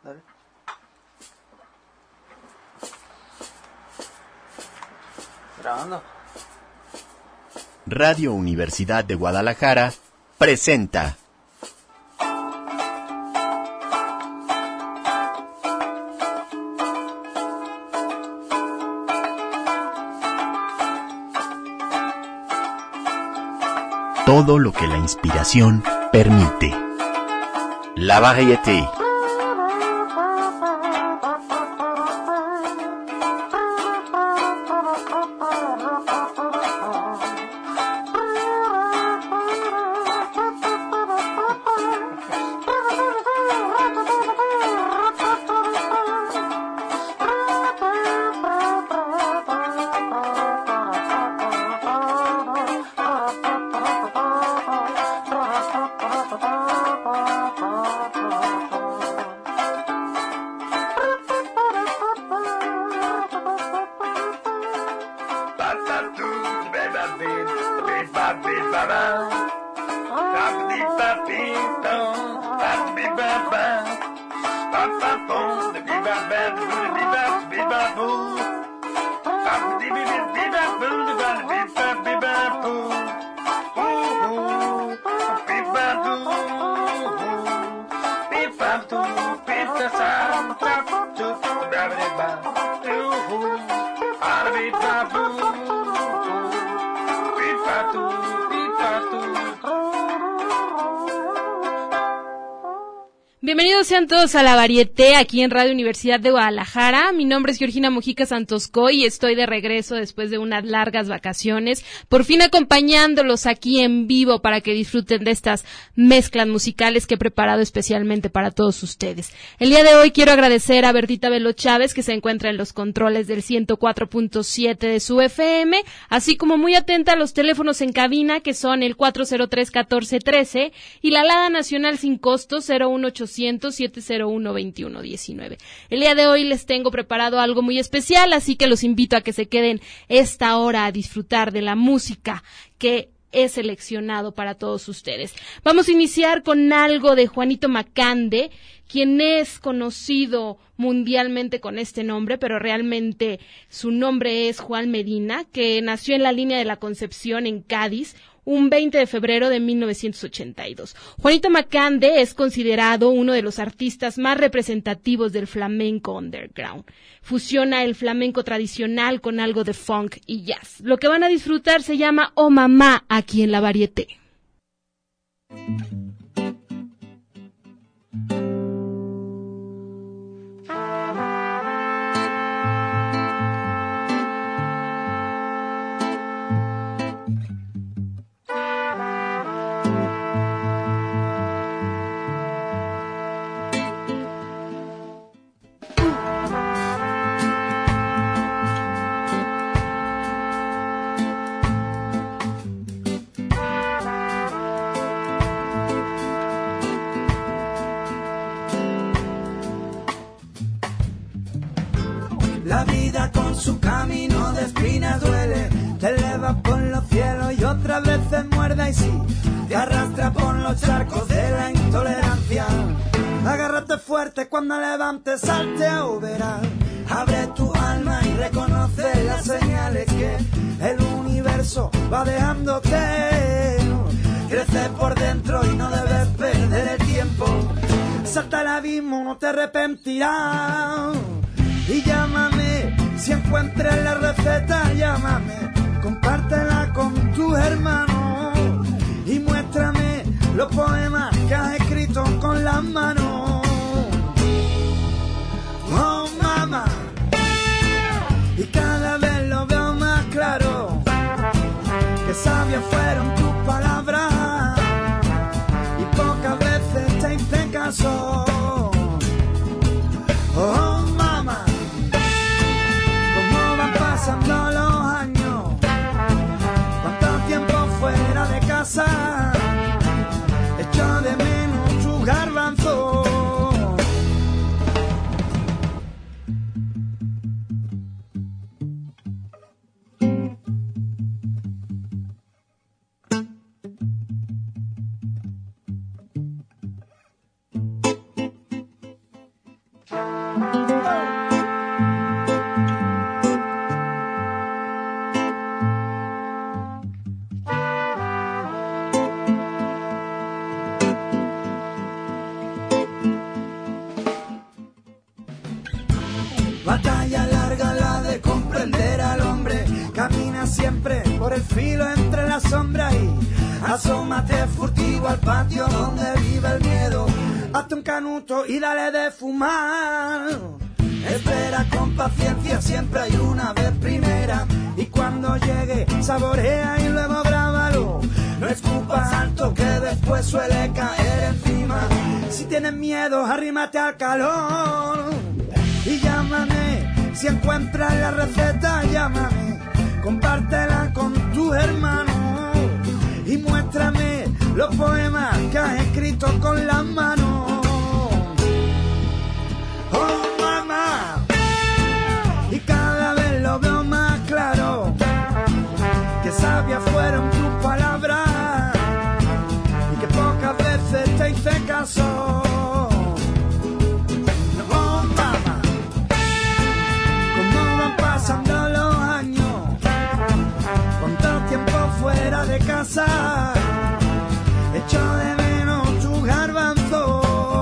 Dale. Grabando. Radio Universidad de Guadalajara presenta todo lo que la inspiración permite. La variété. Bienvenidos sean todos a La Variété, aquí en Radio Universidad de Guadalajara. Mi nombre es Georgina Mojica Santosco y estoy de regreso después de unas largas vacaciones, por fin acompañándolos aquí en vivo para que disfruten de estas mezclas musicales que he preparado especialmente para todos ustedes. El día de hoy quiero agradecer a Bertita Velo Chávez, que se encuentra en los controles del 104.7 de su FM, así como muy atenta a los teléfonos en cabina, que son el 403-1413 y la alada nacional sin costo 01800-701-2119. El día de hoy les tengo preparado algo muy especial, así que los invito a que se queden esta hora a disfrutar de la música que he seleccionado para todos ustedes. Vamos a iniciar con algo de Juanito Macande, quien es conocido mundialmente con este nombre, pero realmente su nombre es Juan Medina, que nació en la línea de la Concepción en Cádiz, un 20 de febrero de 1982. Juanito Macande es considerado uno de los artistas más representativos del flamenco underground. Fusiona el flamenco tradicional con algo de funk y jazz. Lo que van a disfrutar se llama Oh Mamá, aquí en La Variété. La vida con su camino de espinas duele, te eleva por los cielos y otras veces muerde y sí, te arrastra por los charcos de la intolerancia. Agárrate fuerte cuando levantes, salte o verás. Abre tu alma y reconoce las señales que el universo va dejándote. Crece por dentro y no debes perder el tiempo. Salta al abismo, no te arrepentirás. Y llámame, si encuentres la receta, llámame, compártela con tus hermanos y muéstrame los poemas que has escrito con las manos. Oh mamá, y cada vez lo veo más claro, que sabias fueron tus palabras y pocas veces te hice caso. Oh mamá, pasando los años, cuánto tiempo fuera de casa, echo de menos tu garbanzo. Batalla larga la de comprender al hombre, camina siempre por el filo entre las sombras y asómate furtivo al patio donde vive el miedo, hazte un canuto y dale de fumar. Espera con paciencia, siempre hay una vez primera, y cuando llegue saborea y luego grábalo. No escupas alto que después suele caer encima. Si tienes miedo, arrímate al calor y llámame. Si encuentras la receta, llámame. Compártela con tus hermanos y muéstrame los poemas que has escrito con las manos. Oh, mamá, y cada vez lo veo más claro, que sabias fueron tus palabras y que pocas veces te hice caso. Oh, mamá, cómo van pasando los años, cuánto tiempo fuera de casa, echo de menos tu garbanzo.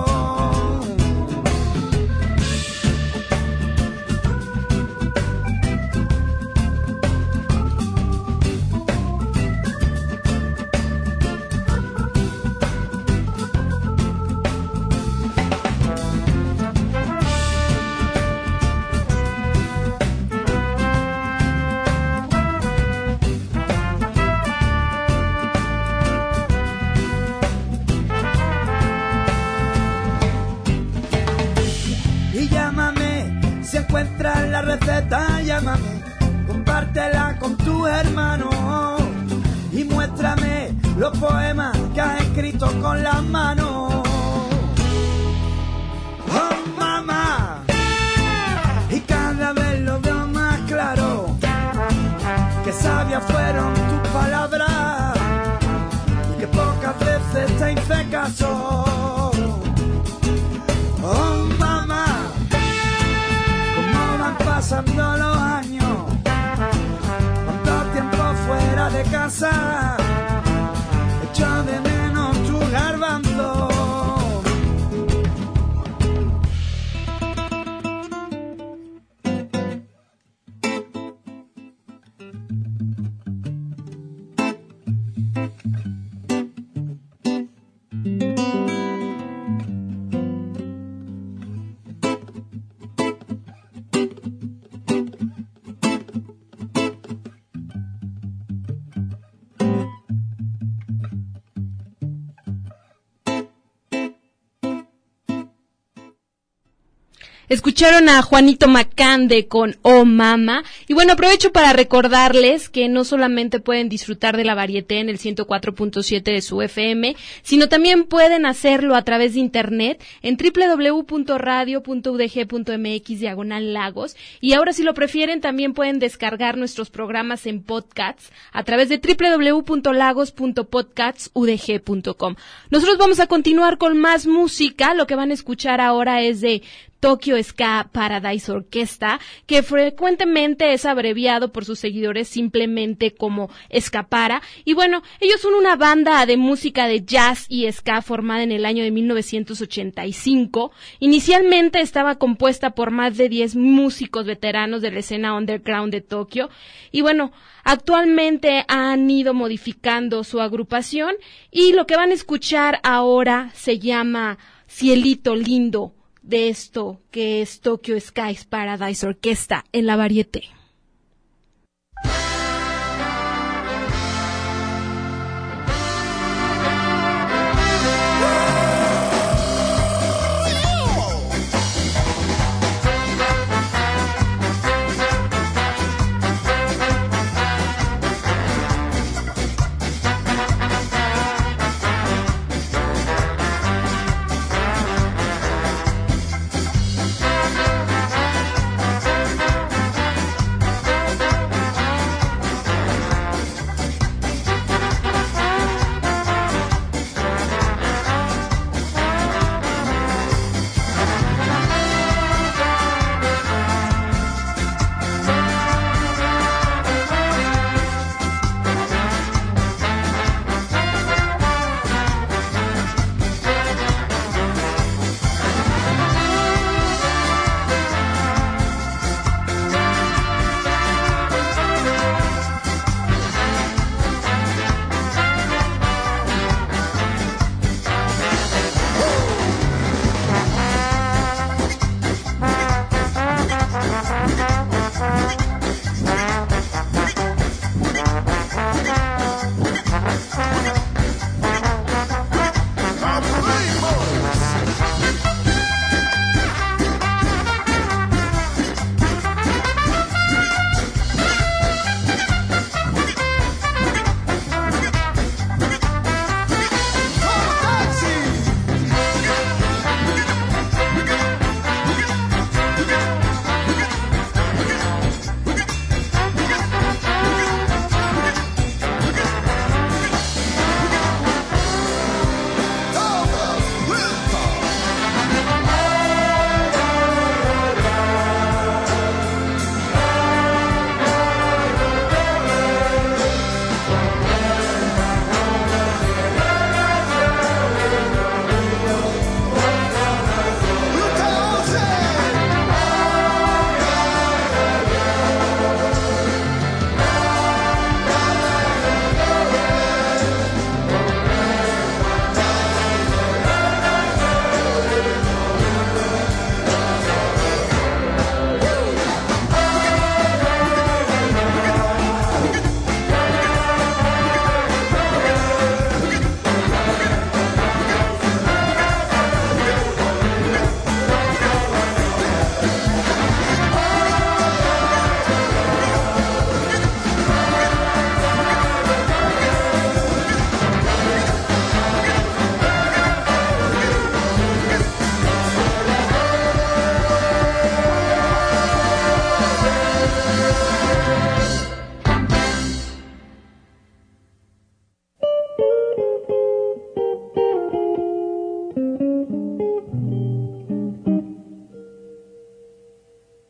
Encuentras la receta, llámame, compártela con tus hermanos y muéstrame los poemas que has escrito con las manos. Oh, mamá, y cada vez lo veo más claro, que sabias fueron tus palabras y que pocas veces te hice caso. Oh, mamá, pasando los años, cuánto tiempo fuera de casa, echo de menos tu garbanzo. Escucharon a Juanito Macande con Oh Mama. Y bueno, aprovecho para recordarles que no solamente pueden disfrutar de la varieté en el 104.7 de su FM, sino también pueden hacerlo a través de internet en www.radio.udg.mx/lagos. Y ahora, si lo prefieren, también pueden descargar nuestros programas en podcasts a través de www.lagos.podcastsudg.com. Nosotros vamos a continuar con más música. Lo que van a escuchar ahora es de Tokyo Ska Paradise Orquesta, que frecuentemente es abreviado por sus seguidores simplemente como Escapara. Y bueno, ellos son una banda de música de jazz y ska formada en el año de 1985. Inicialmente estaba compuesta por más de 10 músicos veteranos de la escena underground de Tokio. Y bueno, actualmente han ido modificando su agrupación y lo que van a escuchar ahora se llama Cielito Lindo, de esto que es Tokyo Ska Paradise Orquesta en la varieté.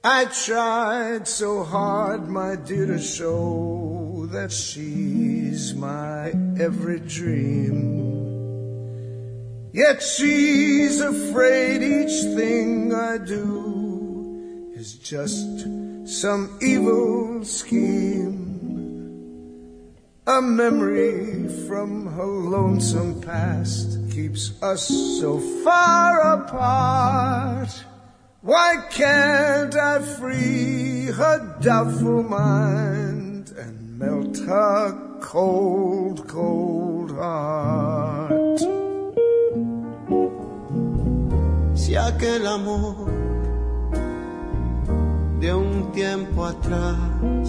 I tried so hard, my dear, to show that she's my every dream. Yet she's afraid each thing I do is just some evil scheme. A memory from her lonesome past keeps us so far apart. Why can't I free her doubtful mind and melt her cold, cold heart? Si aquel amor de un tiempo atrás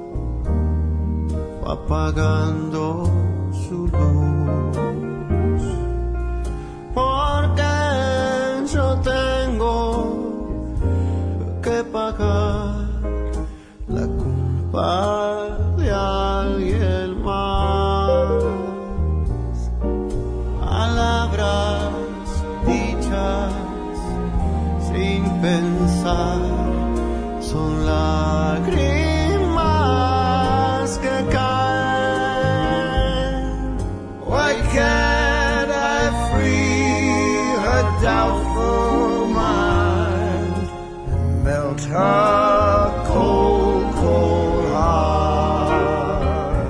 fue apagando su luz, porque yo tengo que pagar la culpa de alguien más. Palabras dichas sin pensar son lágrimas que caen. Why can't I free her doubtful mind and melt her cold, cold heart?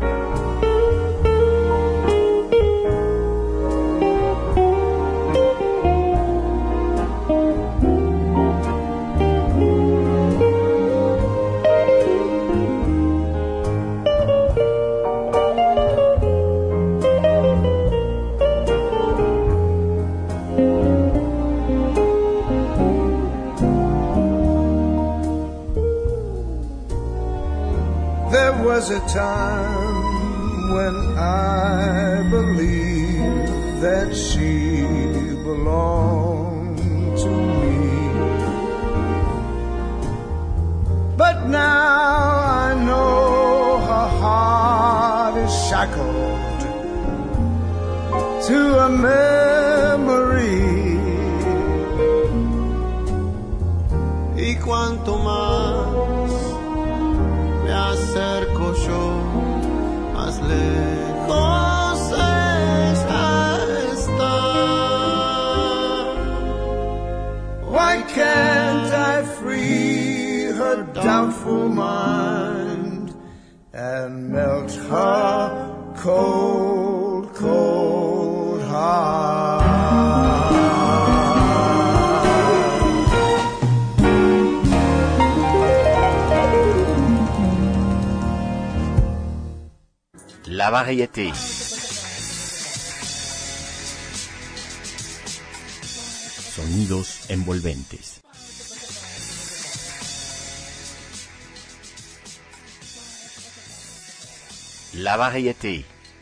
There was a time when I believed that she belonged to me, but now I know her heart is shackled to a memory. Y cuanto más me acerco yo, más lejos ella está. Why can't I free her doubtful mind and melt her cold, cold heart? La variété. Sonidos envolventes. La variété.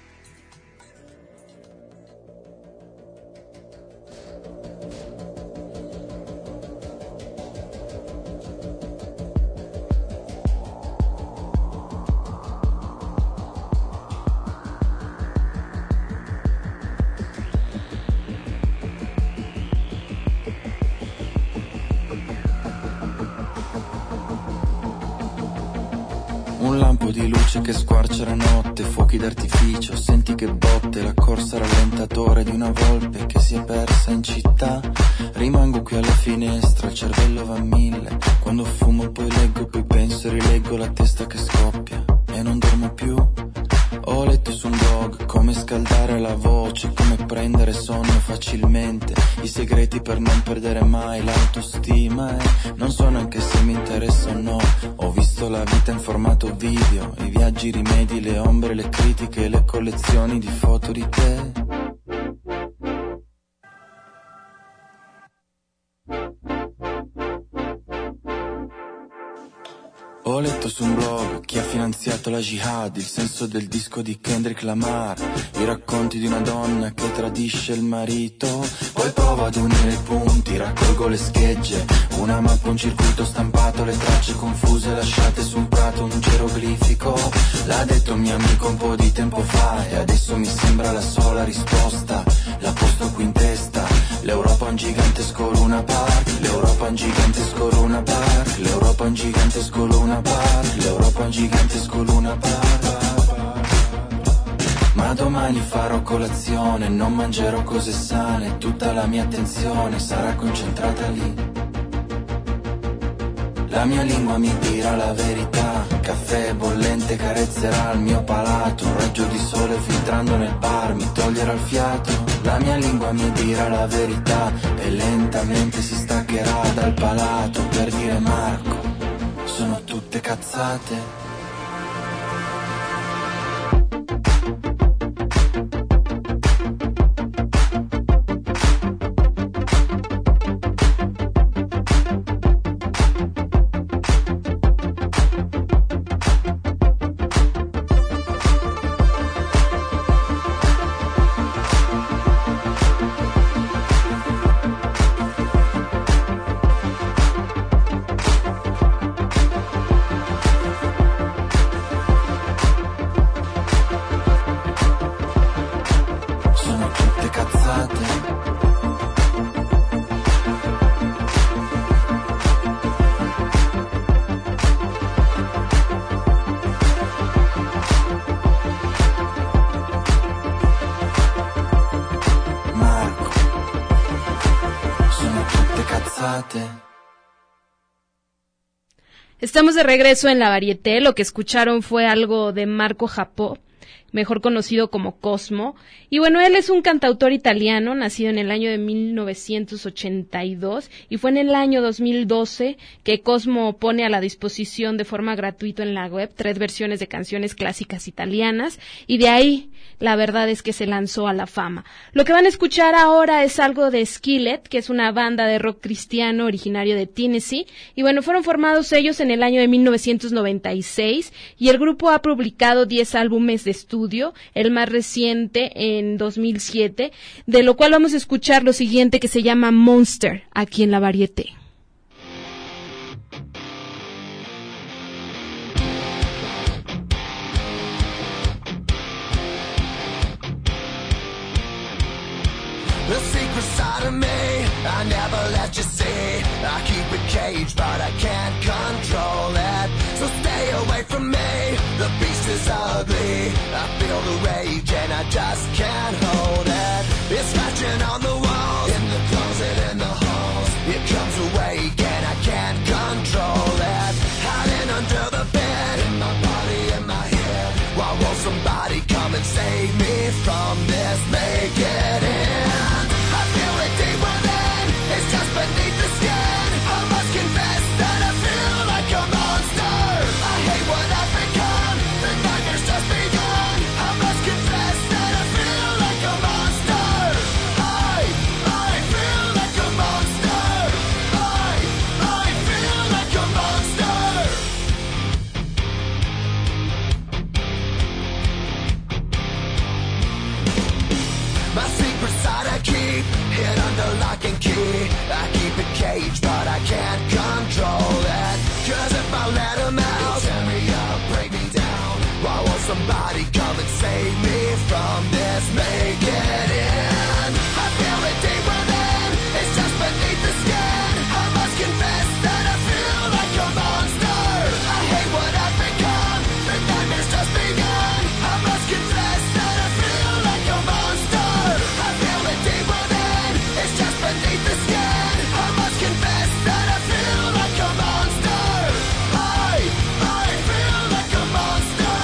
Un lampo di luce che squarcia la notte, fuochi d'artificio, senti che botte, la corsa rallentatore di una volpe che si è persa in città. Rimango qui alla finestra, il cervello va a mille, quando fumo poi leggo, poi penso e rileggo, la testa che scoppia e non dormo più. Ho letto su un blog come scaldare la voce, come prendere sonno facilmente, i segreti per non perdere mai l'autostima, e non so neanche se mi interessa o no. Ho visto la vita in formato video, i viaggi, i rimedi, le ombre, le critiche, le collezioni di foto di te. Ho letto su un blog chi ha finanziato la jihad, il senso del disco di Kendrick Lamar, i racconti di una donna che tradisce il marito. Poi provo ad unire i punti, raccolgo le schegge, una mappa, un circuito stampato, le tracce confuse lasciate su un prato, un geroglifico. L'ha detto un mio amico un po' di tempo fa e adesso mi sembra la sola risposta. La posto qui in testa, l'Europa è un gigantesco Luna Park, l'Europa L'Europa è un gigantesco Luna Park, l'Europa è un gigantesco Luna Park, l'Europa è un gigantesco Luna Park. Ma domani farò colazione, non mangerò cose sane, tutta la mia attenzione sarà concentrata lì. La mia lingua mi dirà la verità, caffè bollente carezzerà il mio palato, un raggio di sole filtrando nel bar mi toglierà il fiato. La mia lingua mi dirà la verità e lentamente si staccherà dal palato per dire Marco, sono tutte cazzate. Estamos de regreso en la Varieté. Lo que escucharon fue algo de Marco Japó, mejor conocido como Cosmo. Y bueno, él es un cantautor italiano, nacido en el año de 1982, y fue en el año 2012 que Cosmo pone a la disposición de forma gratuita en la web 3 versiones de canciones clásicas italianas, y de ahí la verdad es que se lanzó a la fama. Lo que van a escuchar ahora es algo de Skillet, que es una banda de rock cristiano originario de Tennessee, y bueno, fueron formados ellos en el año de 1996, y el grupo ha publicado 10 álbumes de estudio, el más reciente en 2007, de lo cual vamos a escuchar lo siguiente, que se llama Monster, aquí en la Varieté. The secret side of me, I never let you see. I keep it caged, but I can't control it. So stay away from me, the beast is ugly. I feel the rage and I just can't hold it. It's scratching on the walls, in the closet, in the halls. It comes awake and I can't control it. Hiding under the bed, in my body, in my head. Why won't somebody come and save me from this? Make it end. It's just beneath the skin. I must confess that I feel like a monster. I hate what I've become. The nightmare's just begun. I must confess that I feel like a monster. I feel like a monster. I feel like a monster. My secret side I keep hid under lock and key. I keep it caged, but I can't control it. 'Cause if I let him out, he'll tear me up, break me down. Why won't somebody come and save me from this? Make it end. I feel it deep within. It's just beneath the skin. I must confess that I feel like a monster. I hate what I've become. The nightmare's just begun. I must confess that I feel like a monster. I feel it deep within. It's just beneath the skin. I must confess that I feel like a monster. I feel like a monster.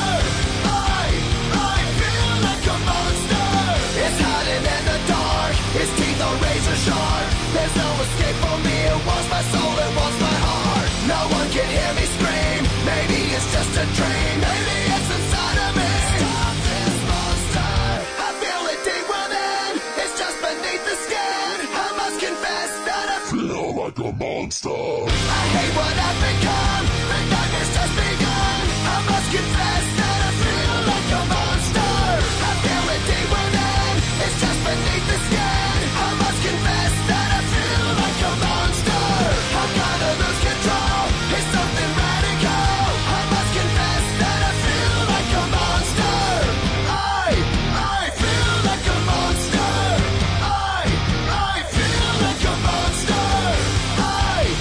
I feel like a monster. It's hiding in the dark. Its teeth are razor sharp. There's no escape for me. It wants my soul. It wants my heart. No one can hear me scream. Maybe it's just a dream. Maybe it's inside of me. Stop this monster. I feel it deep within. It's just beneath the skin. I must confess that I feel like a monster. I hate what I've become. The nightmare's just begun. I must confess that I feel like a monster. I feel it deep within. It's just beneath the skin. I must confess that I feel like a monster. I'm gonna lose control. It's something radical. I must confess that I feel like a monster. I feel like a monster. I feel like a monster. I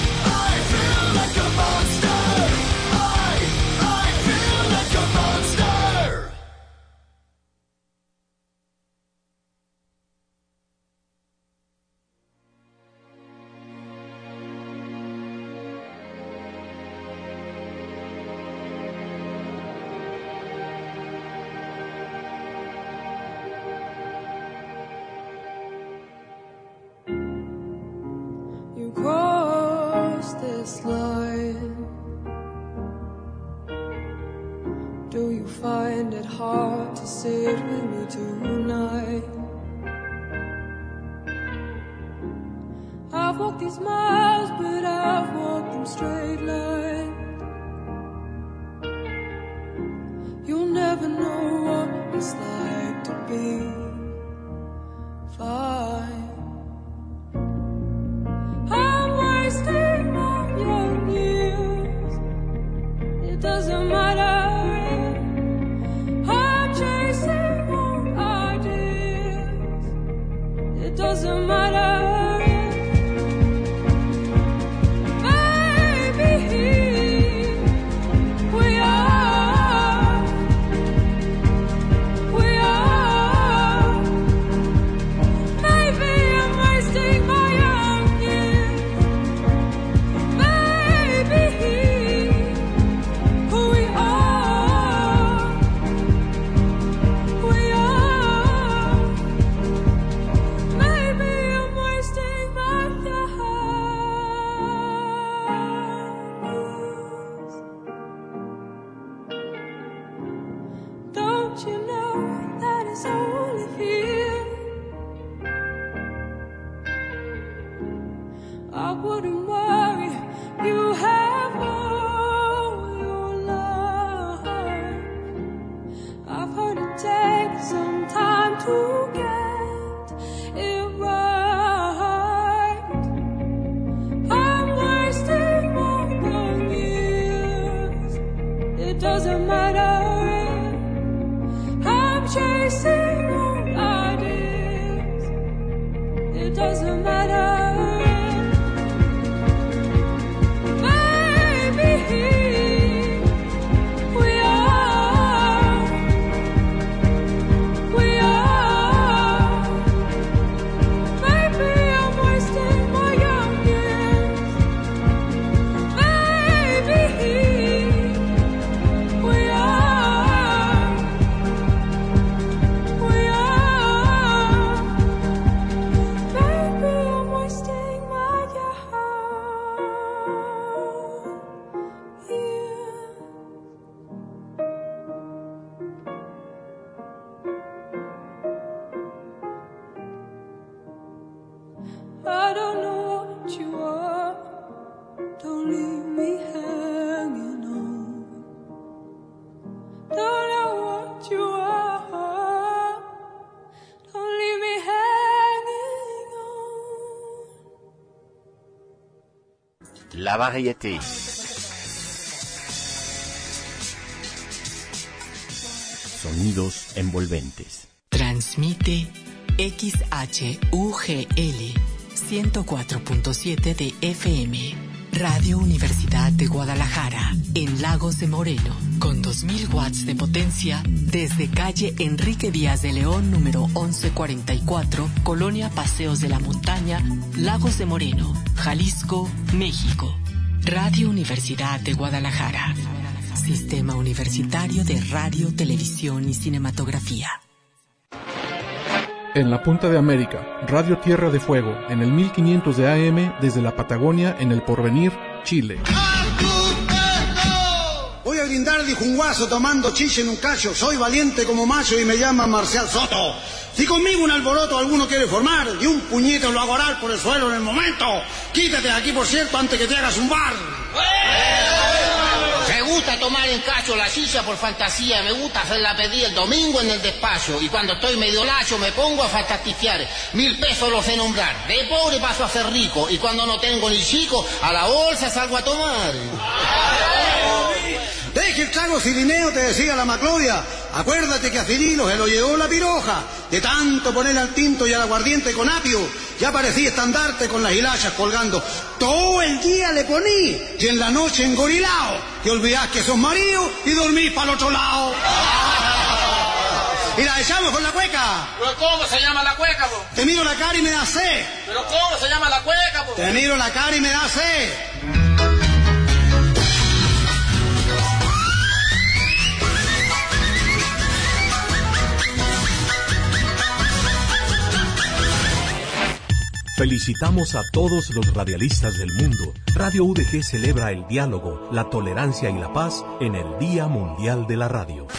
this line. Do you find it hard to sit with me tonight? I've walked these miles, but I've walked them straight line. You'll never know what it's like to be fine. I'm wasting my young years. It doesn't matter. I'm chasing more ideas. It doesn't matter. La variété. Sonidos envolventes. Transmite XHUGL 104.7 de FM. Radio Universidad de Guadalajara, en Lagos de Moreno, con 2000 watts de potencia, desde calle Enrique Díaz de León, número 1144, Colonia Paseos de la Montaña, Lagos de Moreno, Jalisco, México. Radio Universidad de Guadalajara. Sistema Universitario de Radio, Televisión y Cinematografía. En la Punta de América, Radio Tierra de Fuego, en el 1500 de AM, desde la Patagonia, en el Porvenir, Chile. Voy a brindar, dijo un guaso tomando chiche en un cacho. Soy valiente como macho y me llaman Marcial Soto. Si conmigo un alboroto alguno quiere formar, y un puñete lo hago orar por el suelo en el momento. Quítate de aquí, por cierto, antes que te hagas un bar. Me gusta tomar en cacho la chicha por fantasía, me gusta hacerla pedir el domingo en el despacho, y cuando estoy medio lacho me pongo a fantastiquear. 1000 pesos los sé nombrar, de pobre paso a ser rico, y cuando no tengo ni chico, a la bolsa salgo a tomar. Deje el trago Cirineo, te decía la Maclovia. Acuérdate que a Cirilo se lo llevó la piroja. De tanto poner al tinto y al aguardiente con apio, ya parecía estandarte con las hilachas colgando. Todo el día le poní, y en la noche engorilao. Te olvidás que sos marido y dormís para el otro lado. Y la echamos con la cueca. ¿Pero cómo se llama la cueca, po? Te miro la cara y me da sed. ¿Pero cómo se llama la cueca, po? Te miro la cara y me da sed. Felicitamos a todos los radialistas del mundo. Radio UDG celebra el diálogo, la tolerancia y la paz en el Día Mundial de la Radio.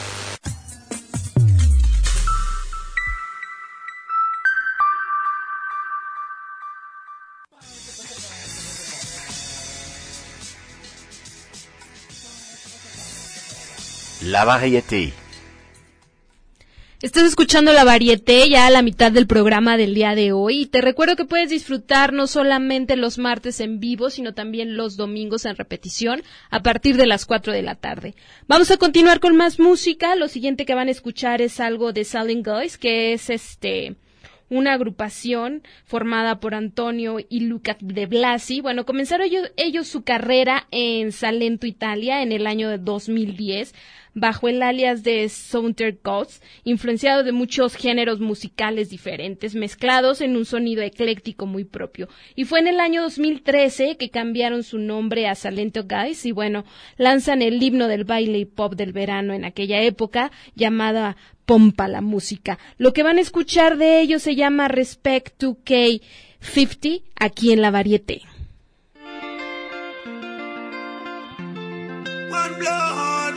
La Variété. Estás escuchando La Variété ya a la mitad del programa del día de hoy y te recuerdo que puedes disfrutar no solamente los martes en vivo, sino también los domingos en repetición a partir de las 4 de la tarde. Vamos a continuar con más música. Lo siguiente que van a escuchar es algo de Silent Guys, que es una agrupación formada por Antonio y Luca De Blasi. Bueno, comenzaron ellos su carrera en Salento, Italia, en el año de 2010, bajo el alias de Southern Gods, influenciado de muchos géneros musicales diferentes, mezclados en un sonido ecléctico muy propio. Y fue en el año 2013 que cambiaron su nombre a Salento Guys y bueno, lanzan el himno del baile y pop del verano en aquella época, llamada Pompa la Música. Lo que van a escuchar de ellos se llama Respect 2K50, aquí en La Variété. One blood,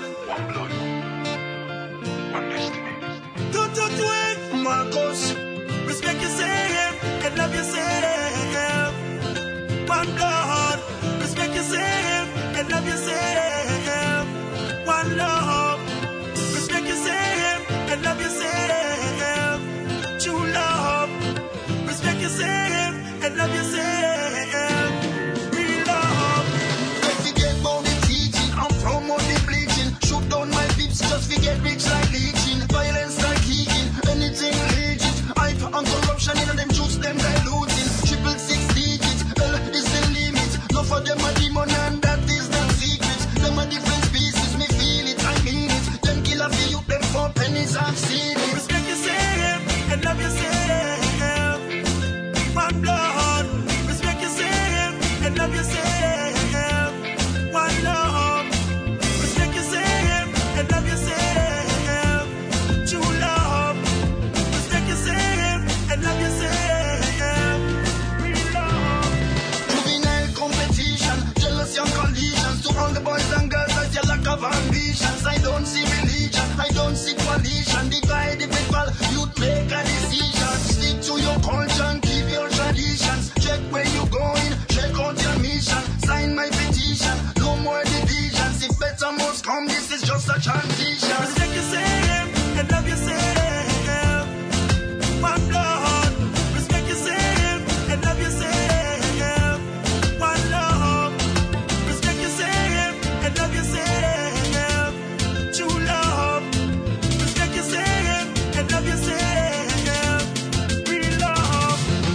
one destiny. Do it, Marcos. Respect yourself and love yourself. One blood, respect yourself and love yourself. One love, respect yourself and love yourself. True love, respect yourself and love yourself. Real love. Don't forget about the teaching, I'm from on the bleaching. Shoot down my pips, just forget rich like leeching. Violence like heating, anything legit. Hype and corruption in them juice, them diluting. 666 digits, hell is the limit. No for them a demon and that is the secret. Them a different species, me feel it, I mean it. Them killer for you, them for pennies, I've seen it. Respect yourself and love yourself. One blood, respect yourself and love yourself. One love, respect yourself and love yourself. True love, respect yourself and love yourself. Real love. Juvenile competition, jealous young collisions. To all the boys and girls that you lack of ambitions. I don't see religion, I don't see coalition. Divide the people, youth make a decision. Stick to your culture and keep your traditions. Check where you going, check out your mission. Sign my petition, no more divisions. If better must come, this is just a transition. Respect yourself and love yourself. One blood, respect yourself and love yourself. One love, respect yourself and love yourself. True love, respect yourself and love yourself. Real love.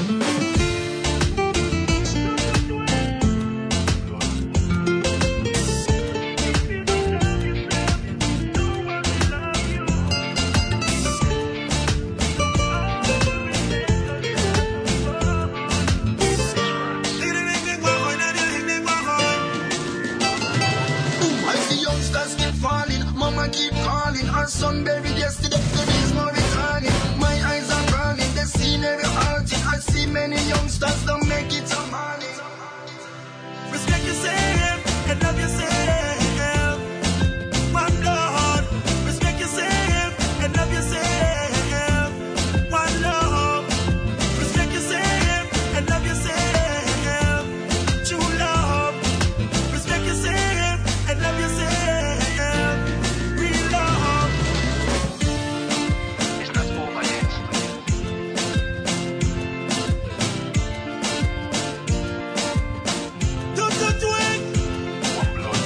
I see youngsters keep falling, mama keep calling. Her son buried yesterday, there is no returning. My eyes are burning, the scenery haunting. I see many youngsters don't make it to money. Respect yourself and love yourself. One blood, respect yourself and love yourself. One love, respect yourself and love yourself. True love, respect yourself and love yourself. Real love. Estás por Do it. One blood.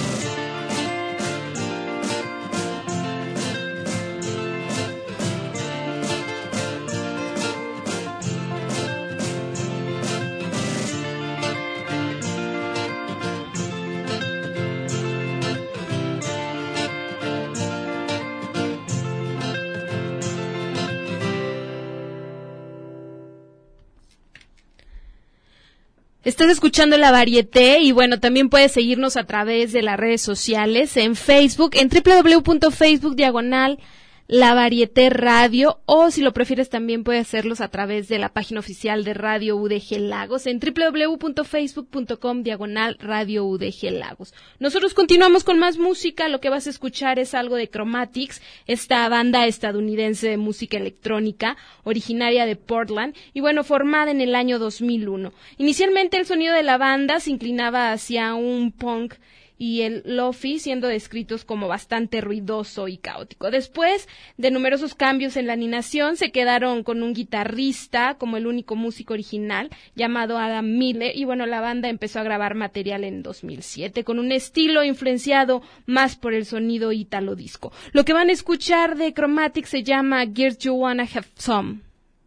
Estás escuchando La Variété y bueno, también puedes seguirnos a través de las redes sociales, en Facebook, en www.facebook/ La Varieté Radio, o si lo prefieres también puedes hacerlos a través de la página oficial de Radio UDG Lagos en www.facebook.com/Radio UDG Lagos. Nosotros continuamos con más música. Lo que vas a escuchar es algo de Chromatics, esta banda estadounidense de música electrónica originaria de Portland y bueno, formada en el año 2001. Inicialmente el sonido de la banda se inclinaba hacia un punk y el lo-fi, siendo descritos como bastante ruidoso y caótico. Después de numerosos cambios en la alineación, se quedaron con un guitarrista como el único músico original, llamado Adam Miller, y bueno, la banda empezó a grabar material en 2007, con un estilo influenciado más por el sonido ítalo disco. Lo que van a escuchar de Chromatics se llama Girls You Wanna Have Some.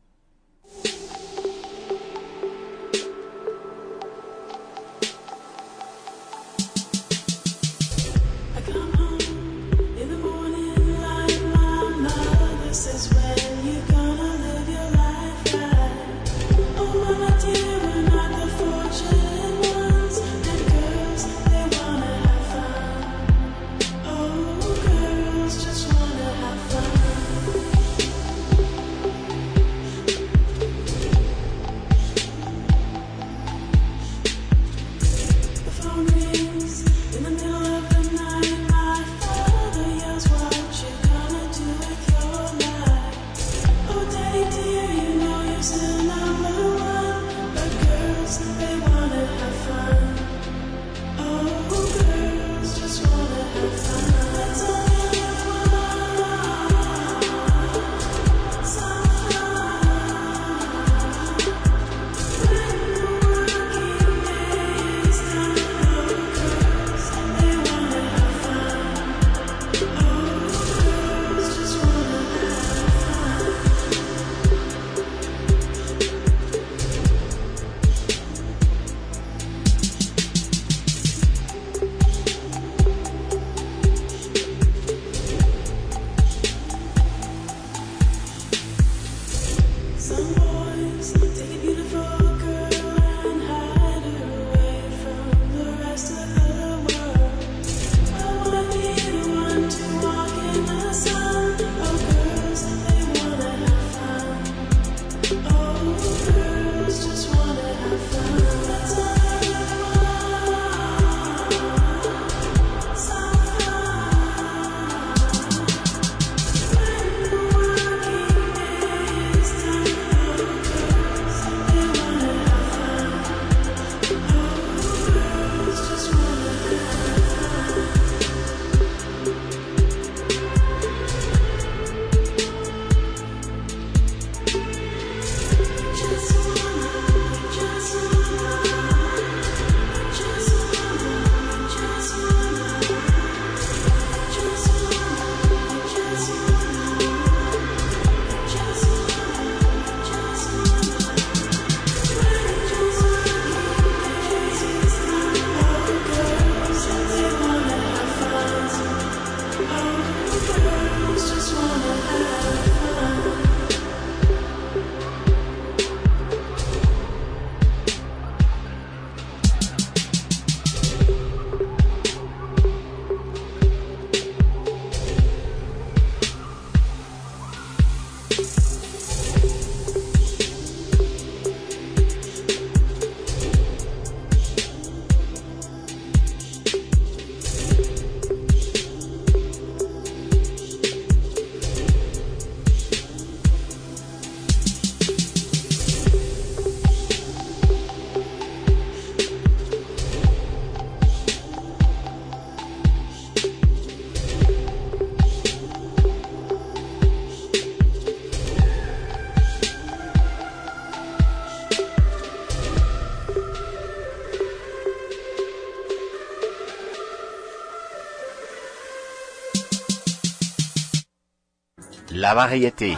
La Variété.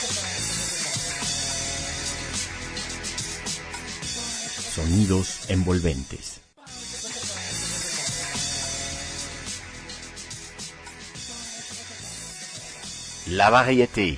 Sonidos envolventes. La Variété.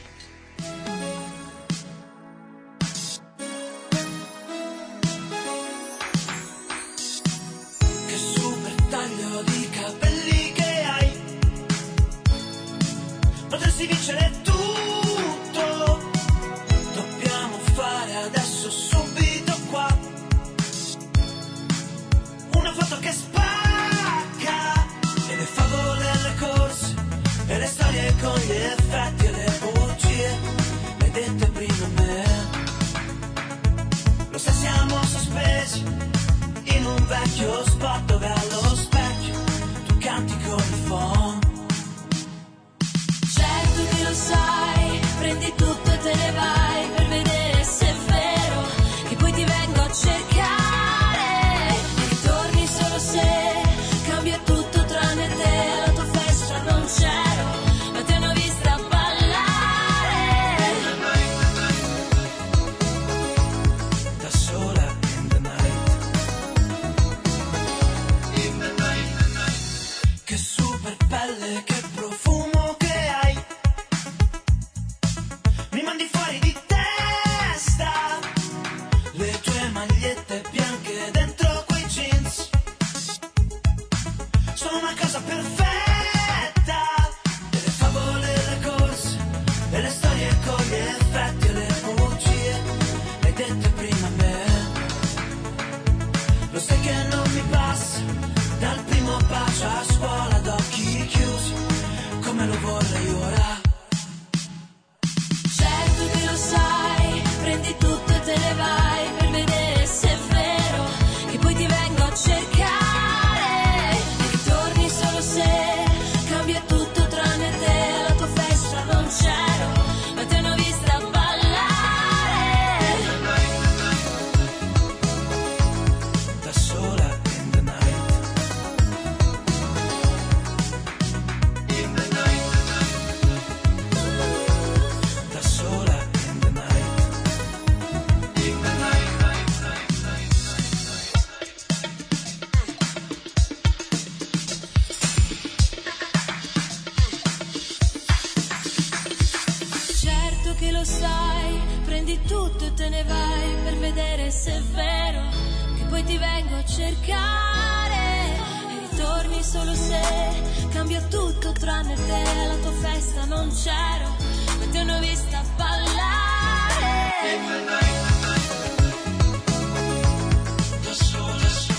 Che super taglio di capelli che hai. Potresti dovessi vincere tutto, dobbiamo fare adesso subito qua una foto che spacca, e le favole e le corse e le storie con gli effetti e le bugie, le dette prima me. Lo sai, siamo sospesi in un vecchio spot dove allo specchio tu canti con il phon. Certo che lo sai, prendi tutto e te ne vai per vedere se è vero, che poi ti vengo a cercare e ritorni solo se cambia tutto tranne te. Alla tua festa non c'ero, ma ti hanno vista ballare da sola in the night. Che super pelle, che profumo che hai, mi mandi fuori di testa, le tue magliette bianche dentro quei jeans sono una cosa perfetta, e le favole e le corse e le storie con gli effetti e le bugie, le dette prima a me. Lo sai che non mi passa dal primo bacio a scuola ad occhi chiusi, come lo vorrei ora. certo che lo sai, prendi tutto e te ne vai per vedere se è vero, che poi ti vengo a cercare e ritorni solo se cambia tutto tranne te. Alla tua festa non c'ero, ma ti hanno vista ballare Da sola in the night. Da sola in the night. certo che lo sai, prendi tutto e te ne vai per vedere se è vero, che poi ti vengo a cercare e ritorni solo se cambia tutto tranne te. Alla tua festa non c'ero, ma ti hanno vista ballare Da sola.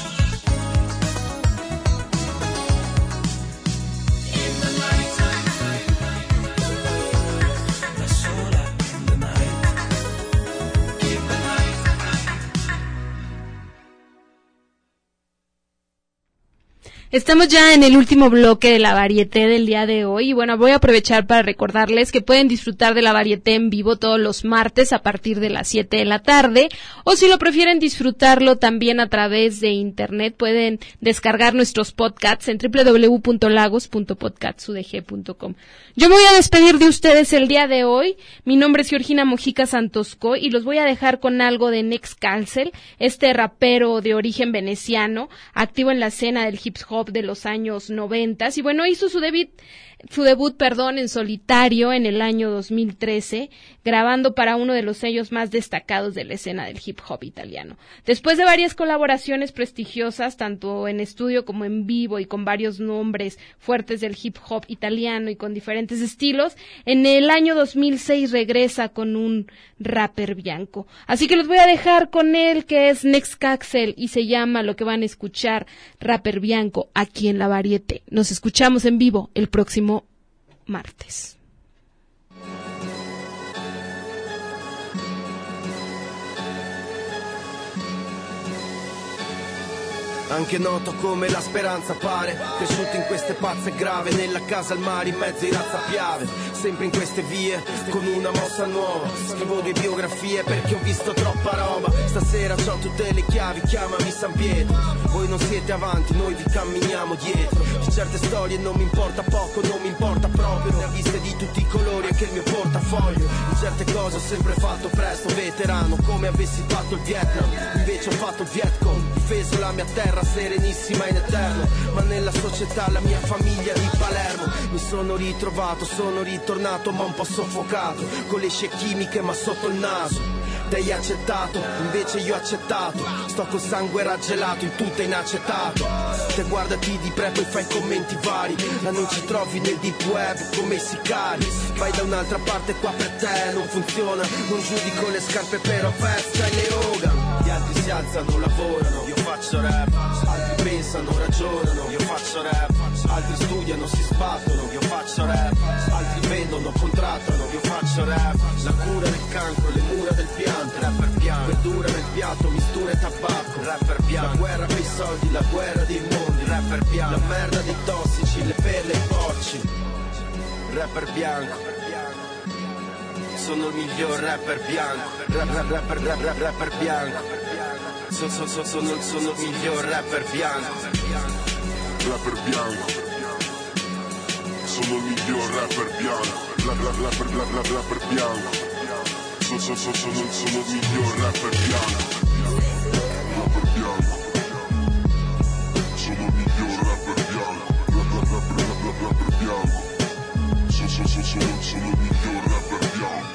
In the night. Da sola in the night. In the night. Estamos ya en el último bloque de la varieté del día de hoy y bueno, voy a aprovechar para recordarles que pueden disfrutar de la varieté en vivo todos los martes a partir de las 7 de la tarde, o si lo prefieren disfrutarlo también a través de internet, pueden descargar nuestros podcasts en www.lagos.podcastsudg.com. Yo me voy a despedir de ustedes el día de hoy. Mi nombre es Georgina Mojica Santosco y los voy a dejar con algo de Next Cancel, este rapero de origen veneciano, activo en la escena del hip hop de los años 90, y bueno, hizo su debut en solitario en el año 2013, grabando para uno de los sellos más destacados de la escena del hip hop italiano. Después de varias colaboraciones prestigiosas, tanto en estudio como en vivo y con varios nombres fuertes del hip hop italiano y con diferentes estilos, en el año 2006 regresa con un rapper bianco. Así que los voy a dejar con él, que es Next Cancel, y se llama lo que van a escuchar, Rapper Bianco, aquí en La Varieté. Nos escuchamos en vivo el próximo martes. Anche noto come la speranza pare, cresciuto in queste pazze grave, nella casa al mare in mezzo ai razzapiave, sempre in queste vie, con una mossa nuova, scrivo 2 biografie perché ho visto troppa roba, stasera c'ho tutte le chiavi, chiamami San Pietro, voi non siete avanti, noi vi camminiamo dietro, di certe storie non mi importa poco, non mi importa proprio, ne ha viste di tutti i colori anche il mio portafoglio, di certe cose ho sempre fatto presto, veterano, come avessi fatto il Vietnam, invece ho fatto il Vietcong, difeso la mia terra serenissima in eterno, ma nella società la mia famiglia di Palermo, mi sono ritrovato, sono ritornato ma un po' soffocato, con le scie chimiche ma sotto il naso, te hai accettato, invece io ho accettato, sto col sangue raggelato in tutta inaccettato. Te guardati di pre poi fai commenti vari. Ma non ci trovi nel deep web come i sicari. Vai da un'altra parte, qua per te non funziona. Non giudico le scarpe però festa e le Hogan. Gli altri si alzano, lavorano, io faccio rap. Altri pensano, ragionano, io faccio rap. Altri studiano, si sbattono, io faccio rap. Altri vendono, contrattano, io faccio rap. La cura del cancro, le mura del pianto, rapper piano. Verdura nel piatto, mistura e tabacco, rapper piano. La guerra per i soldi, la guerra dei mondi, rapper piano. La merda dei tossici, le perle e i porci, rapper bianco. Sono il miglior rapper bianco, rapper bianco. Sono il miglior rapper bianco, rapper bianco. Sono il miglior rapper bianco, rapper bianco. Sono il miglior rapper bianco, rapper bianco. Sono il miglior rapper bianco, rapper bianco. Sono il miglior rapper bianco.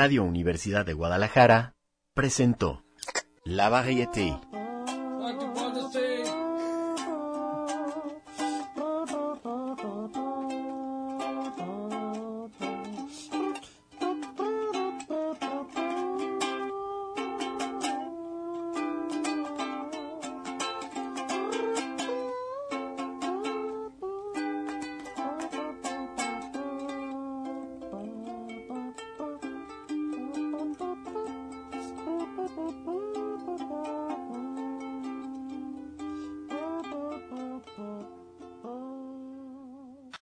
Radio Universidad de Guadalajara presentó La Variété.